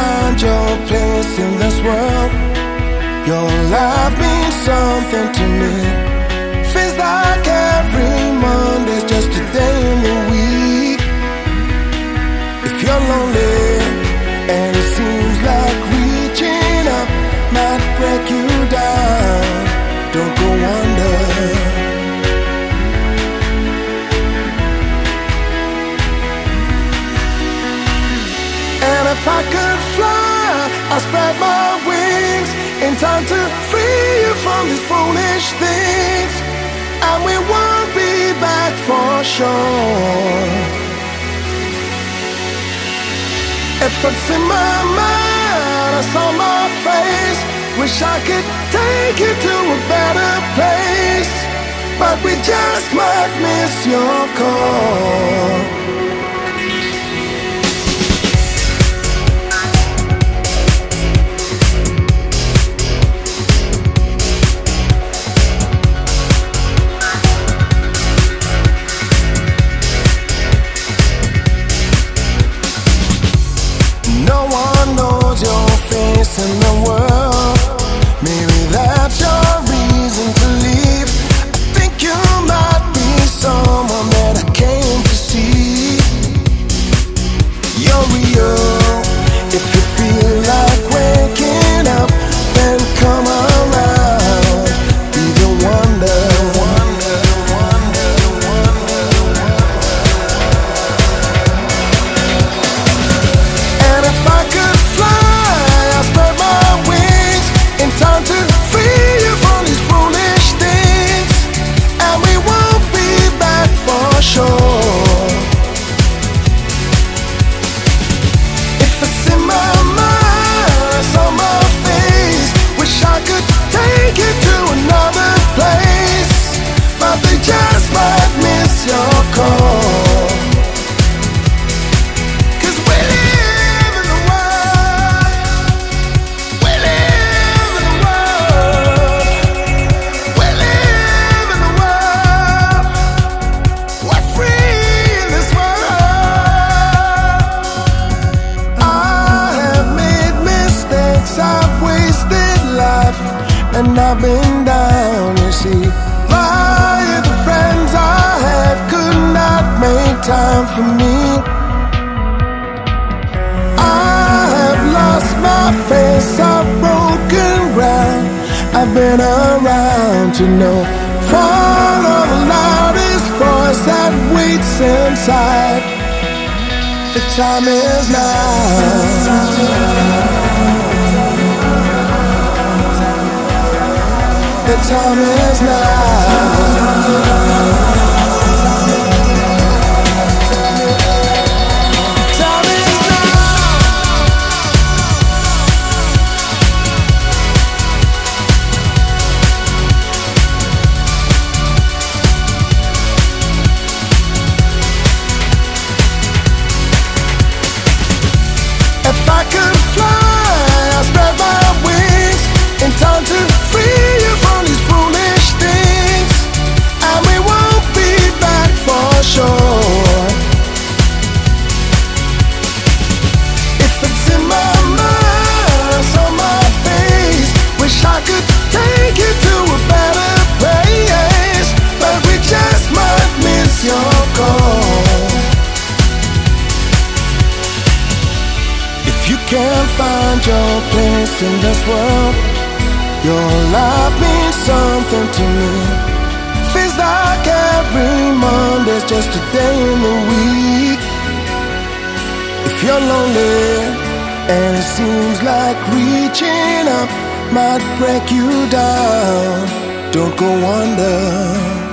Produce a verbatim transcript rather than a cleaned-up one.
find your place in this world, your life means something to me. Feels like every Monday's just a day in the week. If you're lonely and it seems like reaching up might break you down, don't go under. And if I could fly, I'd spread my wings in time to free you from these foolish things, and we won't be back for sure. If it's in my mind, it's on my face. Wish I could take you to a better place, but we just might miss your call. In the world, maybe that's your reason to leave. I think you might be someone that I came to see. You're real. If you feel like waking up, then come around. Be the wonder, wonder, wonder, wonder. And if I could fly, time to free you from these foolish things, and we won't be back for sure. If it's in my mind, it's on my face. Wish I could take you to another place, but they just might miss your call. And I've been down, you see. My the friends I had could not make time for me. I have lost my face, I've broken ground. I've been around to know. Follow the loudest voice that waits inside. The time is now. The time is now. If I could fly, I'd spread my wings in time to free you from these foolish things, and we won't be back for sure. If it's in my mind, it's on my face. Wish I could take you to a better place, but we just might miss your call. If you can't find your place in this world, your life means something to me. Feels like every Monday's just a day in the week. If you're lonely and it seems like reaching up might break you down, don't go under.